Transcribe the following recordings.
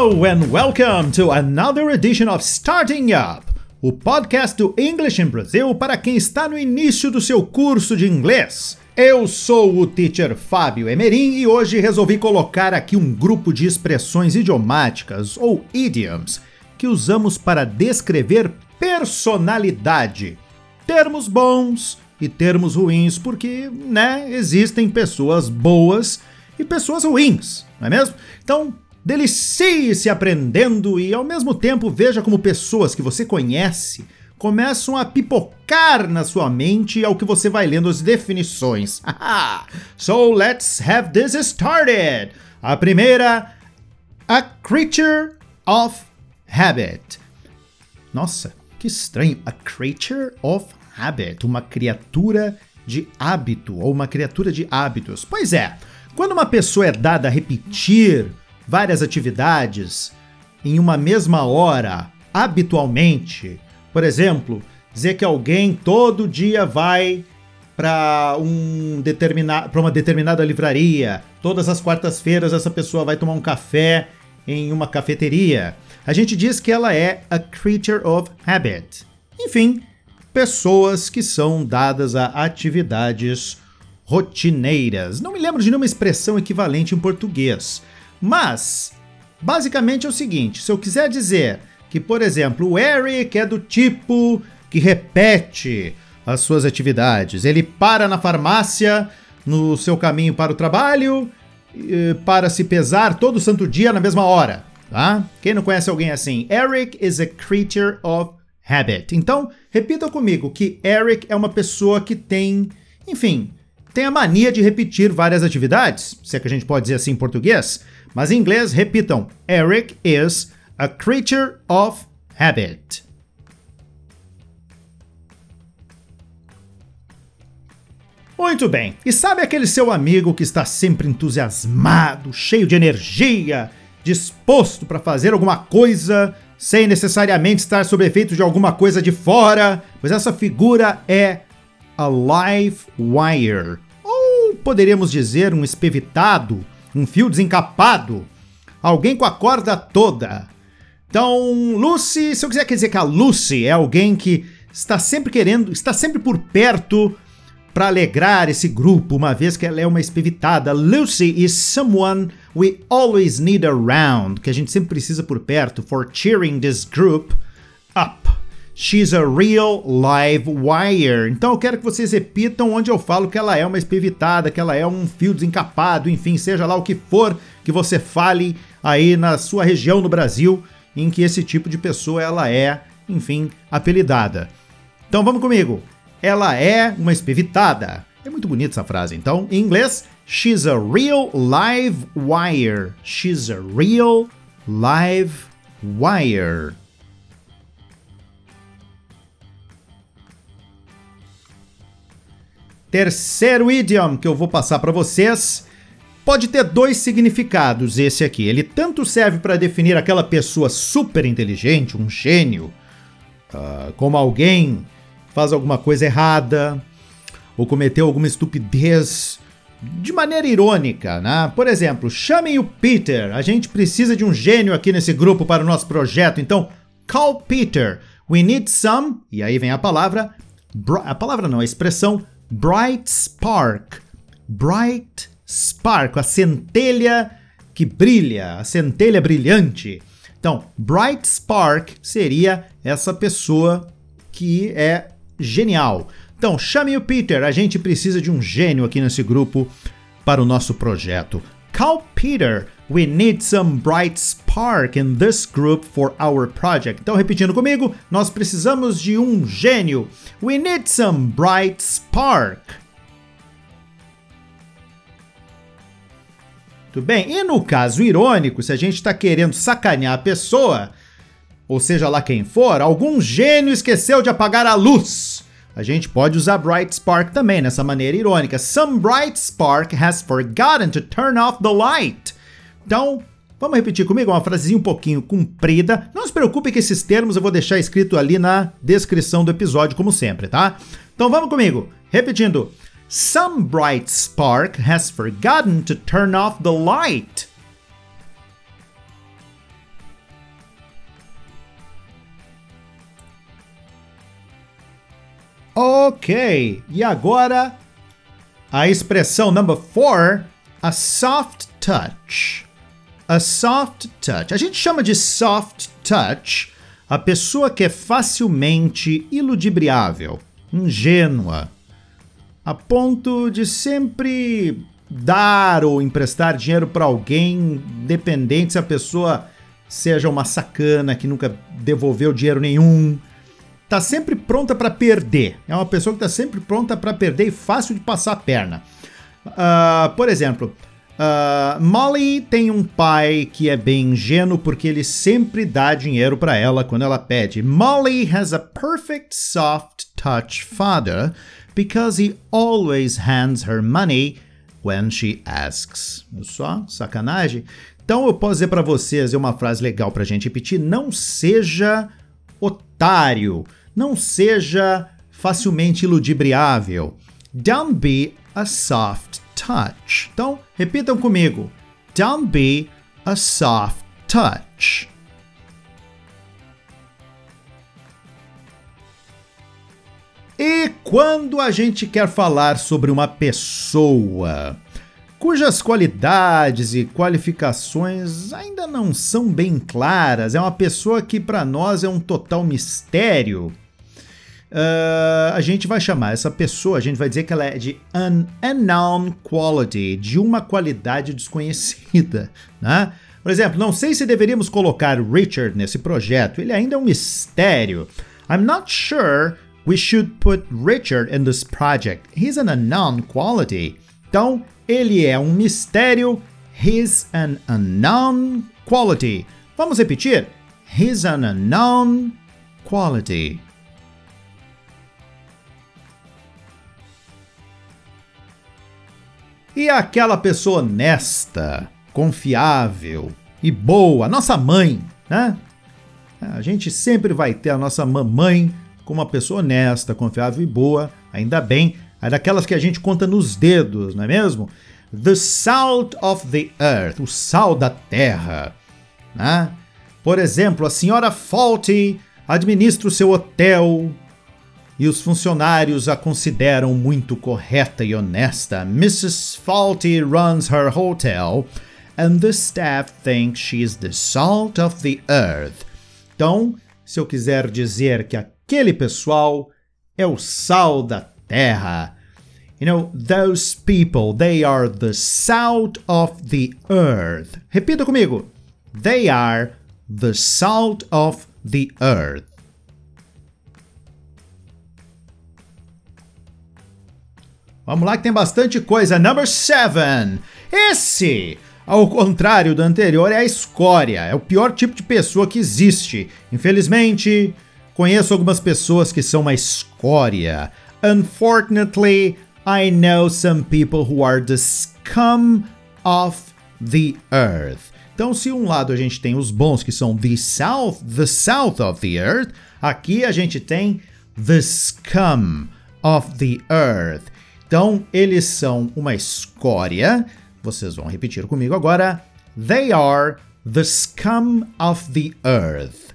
Hello and welcome to another edition of Starting Up, o podcast do English in Brazil para quem está no início do seu curso de inglês. Eu sou o teacher Fábio Emerim e hoje resolvi colocar aqui um grupo de expressões idiomáticas ou idioms que usamos para descrever personalidade. Termos bons e termos ruins, porque, existem pessoas boas e pessoas ruins, não é mesmo? Então, delicie-se aprendendo e, ao mesmo tempo, veja como pessoas que você conhece começam a pipocar na sua mente ao que você vai lendo as definições. So, let's have this started! A primeira, a creature of habit. Nossa, que estranho. A creature of habit, uma criatura de hábito ou uma criatura de hábitos. Pois é, quando uma pessoa é dada a repetir várias atividades em uma mesma hora, habitualmente, por exemplo, dizer que alguém todo dia vai para uma determinada livraria, todas as quartas-feiras essa pessoa vai tomar um café em uma cafeteria, a gente diz que ela é a creature of habit. Enfim, pessoas que são dadas a atividades rotineiras. Não me lembro de nenhuma expressão equivalente em português. Mas, basicamente é o seguinte, se eu quiser dizer que, por exemplo, o Eric é do tipo que repete as suas atividades. Ele para na farmácia no seu caminho para o trabalho para se pesar todo santo dia na mesma hora. Tá? Quem não conhece alguém assim? Eric is a creature of habit. Então, repitam comigo que Eric é uma pessoa que tem a mania de repetir várias atividades, se é que a gente pode dizer assim em português, mas em inglês, repitam, Eric is a creature of habit. Muito bem, e sabe aquele seu amigo que está sempre entusiasmado, cheio de energia, disposto para fazer alguma coisa, sem necessariamente estar sob efeito de alguma coisa de fora? Pois essa figura é a live wire, ou poderíamos dizer um espevitado, um fio desencapado, alguém com a corda toda. Então, Lucy, se eu quiser dizer que a Lucy é alguém que está sempre por perto para alegrar esse grupo, uma vez que ela é uma espevitada. Lucy is someone we always need around, que a gente sempre precisa por perto, for cheering this group up. She's a real live wire. Então eu quero que vocês repitam onde eu falo que ela é uma espevitada, que ela é um fio desencapado, enfim, seja lá o que for que você fale aí na sua região no Brasil, em que esse tipo de pessoa ela é, apelidada. Então vamos comigo. Ela é uma espevitada. É muito bonita essa frase. Então, em inglês, she's a real live wire. She's a real live wire. Terceiro idioma que eu vou passar para vocês pode ter dois significados, esse aqui. Ele tanto serve para definir aquela pessoa super inteligente, um gênio, como alguém que faz alguma coisa errada ou cometeu alguma estupidez de maneira irônica, né? Por exemplo, chamem o Peter. A gente precisa de um gênio aqui nesse grupo para o nosso projeto. Então, call Peter. We need some, e aí vem a expressão bright spark. Bright spark, a centelha que brilha, a centelha brilhante. Então, bright spark seria essa pessoa que é genial. Então, chame o Peter, a gente precisa de um gênio aqui nesse grupo para o nosso projeto. Call Peter, we need some bright spark in this group for our project. Então, repetindo comigo, nós precisamos de um gênio. We need some bright spark. Muito bem, e no caso irônico, se a gente está querendo sacanear a pessoa, ou seja lá quem for, algum gênio esqueceu de apagar a luz. A gente pode usar bright spark também, nessa maneira irônica. Some bright spark has forgotten to turn off the light. Então, vamos repetir comigo uma frasezinha um pouquinho comprida. Não se preocupe que esses termos eu vou deixar escrito ali na descrição do episódio, como sempre, tá? Então vamos comigo, repetindo. Some bright spark has forgotten to turn off the light. Ok, e agora a expressão number 4, a soft touch. A soft touch. A gente chama de soft touch a pessoa que é facilmente iludibriável, ingênua, a ponto de sempre dar ou emprestar dinheiro para alguém, independente se a pessoa seja uma sacana que nunca devolveu dinheiro nenhum. Tá sempre pronta para perder. É uma pessoa que tá sempre pronta para perder e fácil de passar a perna. Por exemplo, Molly tem um pai que é bem ingênuo porque ele sempre dá dinheiro para ela quando ela pede. Molly has a perfect soft touch father because he always hands her money when she asks. Só sacanagem? Então eu posso dizer para vocês, é uma frase legal pra gente repetir: não seja otário, não seja facilmente iludibriável. Don't be a soft touch. Então, repitam comigo. Don't be a soft touch. E quando a gente quer falar sobre uma pessoa cujas qualidades e qualificações ainda não são bem claras, é uma pessoa que para nós é um total mistério, a gente vai chamar essa pessoa, a gente vai dizer que ela é de an unknown quality, de uma qualidade desconhecida, né? Por exemplo, não sei se deveríamos colocar Richard nesse projeto, ele ainda é um mistério. I'm not sure we should put Richard in this project. He's an unknown quality. Então, ele é um mistério. He's an unknown quality. Vamos repetir? He's an unknown quality. E aquela pessoa honesta, confiável e boa, nossa mãe, né? A gente sempre vai ter a nossa mamãe como uma pessoa honesta, confiável e boa, ainda bem, é daquelas que a gente conta nos dedos, não é mesmo? The salt of the earth, o sal da terra, né? Por exemplo, a senhora Fawlty administra o seu hotel e os funcionários a consideram muito correta e honesta. Mrs. Fawlty runs her hotel and the staff thinks she is the salt of the earth. Então, se eu quiser dizer que aquele pessoal é o sal da terra. You know, those people, they are the salt of the earth. Repita comigo. They are the salt of the earth. Vamos lá que tem bastante coisa. Number 7. Esse, ao contrário do anterior, é a escória. É o pior tipo de pessoa que existe. Infelizmente, conheço algumas pessoas que são uma escória. Unfortunately, I know some people who are the scum of the earth. Então, se um lado a gente tem os bons que são the south of the earth, aqui a gente tem the scum of the earth. Então, eles são uma escória. Vocês vão repetir comigo agora. They are the scum of the earth.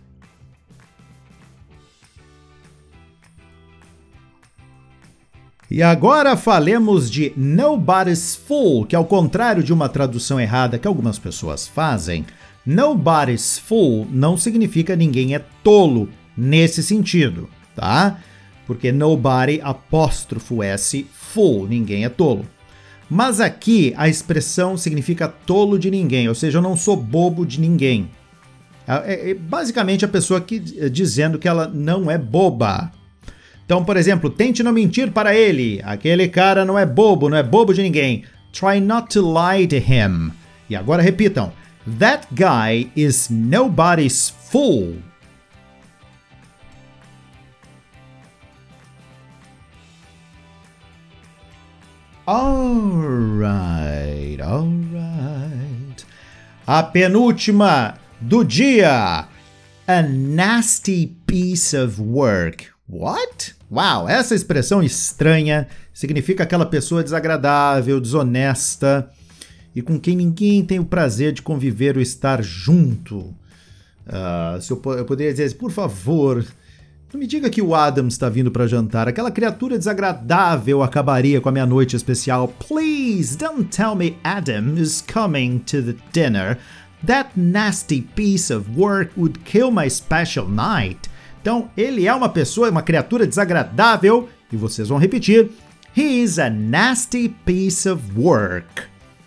E agora falemos de nobody's fool, que ao contrário de uma tradução errada que algumas pessoas fazem, nobody's fool não significa ninguém é tolo nesse sentido, tá? Porque nobody, apóstrofo S, fool, ninguém é tolo. Mas aqui a expressão significa tolo de ninguém, ou seja, eu não sou bobo de ninguém. É basicamente a pessoa dizendo que ela não é boba. Então, por exemplo, tente não mentir para ele. Aquele cara não é bobo de ninguém. Try not to lie to him. E agora repitam. That guy is nobody's fool. Alright. A penúltima do dia. A nasty piece of work. What? Uau, essa expressão estranha significa aquela pessoa desagradável, desonesta e com quem ninguém tem o prazer de conviver ou estar junto. Eu poderia dizer, por favor, Não me diga que o Adam está vindo para jantar. Aquela criatura desagradável acabaria com a minha noite especial. Please don't tell me Adam is coming to the dinner. That nasty piece of work would kill my special night. Então, ele é uma pessoa, uma criatura desagradável. E vocês vão repetir. He is a nasty piece of work.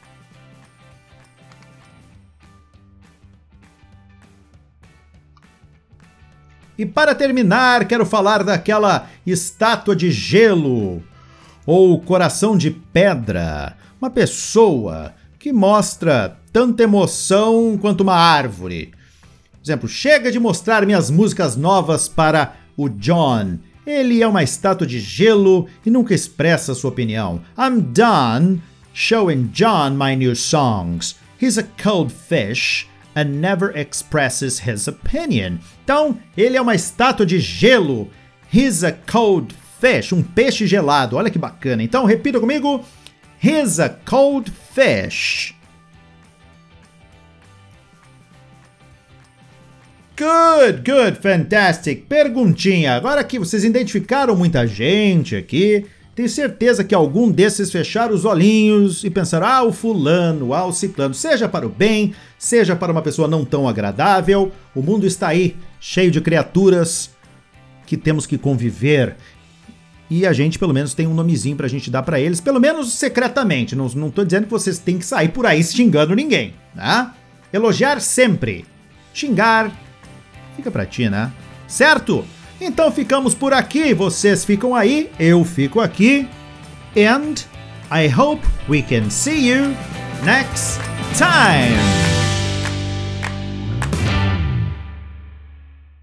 E para terminar, quero falar daquela estátua de gelo ou coração de pedra. Uma pessoa que mostra tanta emoção quanto uma árvore. Por exemplo, chega de mostrar minhas músicas novas para o John. Ele é uma estátua de gelo e nunca expressa sua opinião. I'm done showing John my new songs. He's a cold fish and never expresses his opinion. Então, ele é uma estátua de gelo. He's a cold fish, um peixe gelado. Olha que bacana. Então, repita comigo. He's a cold fish. Good, fantastic. Perguntinha. Agora que vocês identificaram muita gente aqui, tenho certeza que algum desses fecharam os olhinhos e pensaram, o fulano, o ciclano, seja para o bem, seja para uma pessoa não tão agradável, o mundo está aí, cheio de criaturas que temos que conviver. E a gente, pelo menos, tem um nomezinho pra gente dar pra eles, pelo menos secretamente. Não tô dizendo que vocês têm que sair por aí xingando ninguém, tá? Elogiar sempre. Xingar fica pra ti, né? Certo? Então ficamos por aqui, vocês ficam aí, eu fico aqui. And I hope we can see you next time.